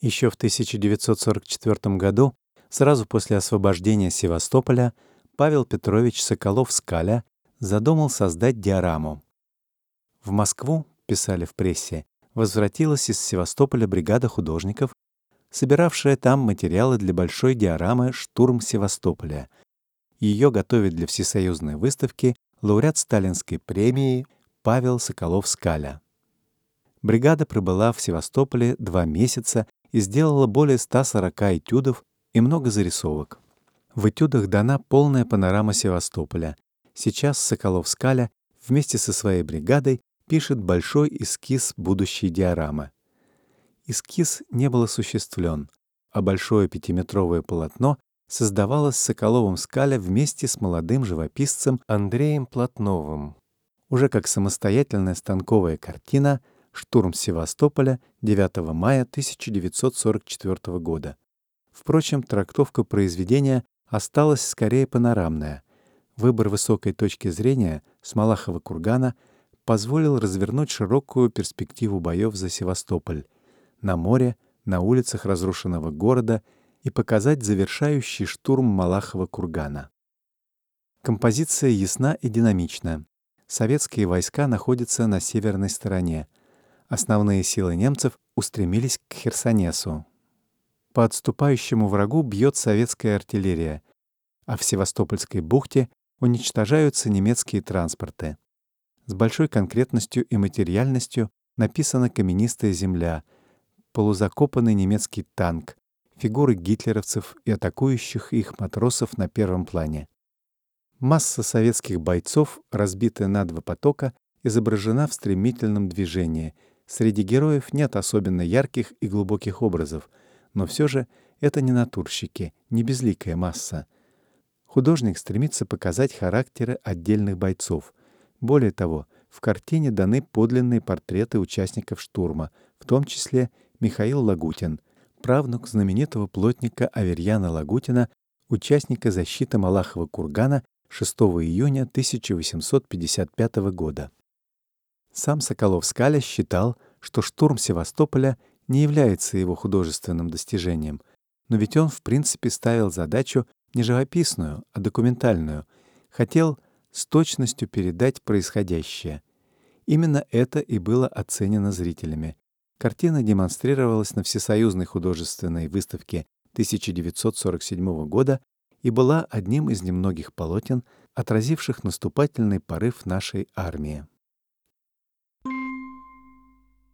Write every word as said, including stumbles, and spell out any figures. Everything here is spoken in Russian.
Еще в тысяча девятьсот сорок четвёртом году, сразу после освобождения Севастополя, Павел Петрович Соколов-Скаля задумал создать диораму. В Москву, писали в прессе, возвратилась из Севастополя бригада художников, собиравшая там материалы для большой диорамы «Штурм Севастополя». Ее готовит для всесоюзной выставки лауреат Сталинской премии Павел Соколов-Скаля. Бригада пробыла в Севастополе два месяца и сделала более ста сорока этюдов и много зарисовок. В этюдах дана полная панорама Севастополя. Сейчас Соколов-Скаля вместе со своей бригадой пишет большой эскиз будущей диорамы. Эскиз не был осуществлен, а большое пятиметровое полотно создавалось Соколовым-Скаля вместе с молодым живописцем Андреем Платновым. Уже как самостоятельная станковая картина «Штурм Севастополя» девятого мая тысяча девятьсот сорок четвёртого года. Впрочем, трактовка произведения осталась скорее панорамная. Выбор высокой точки зрения с Малахова кургана позволил развернуть широкую перспективу боев за Севастополь на море, на улицах разрушенного города и показать завершающий штурм Малахова кургана. Композиция ясна и динамична. Советские войска находятся на северной стороне. Основные силы немцев устремились к Херсонесу. По отступающему врагу бьет советская артиллерия, а в Севастопольской бухте уничтожаются немецкие транспорты. С большой конкретностью и материальностью написана каменистая земля, полузакопанный немецкий танк, фигуры гитлеровцев и атакующих их матросов на первом плане. Масса советских бойцов, разбитая на два потока, изображена в стремительном движении. Среди героев нет особенно ярких и глубоких образов, но все же это не натурщики, не безликая масса. Художник стремится показать характеры отдельных бойцов. Более того, в картине даны подлинные портреты участников штурма, в том числе Михаил Лагутин, правнук знаменитого плотника Аверьяна Лагутина, участника защиты Малахова кургана шестого июня тысяча восемьсот пятьдесят пятого года. Сам Соколов-Скаля считал, что штурм Севастополя не является его художественным достижением, но ведь он в принципе ставил задачу не живописную, а документальную, хотел с точностью передать происходящее. Именно это и было оценено зрителями. Картина демонстрировалась на Всесоюзной художественной выставке тысяча девятьсот сорок седьмого года и была одним из немногих полотен, отразивших наступательный порыв нашей армии.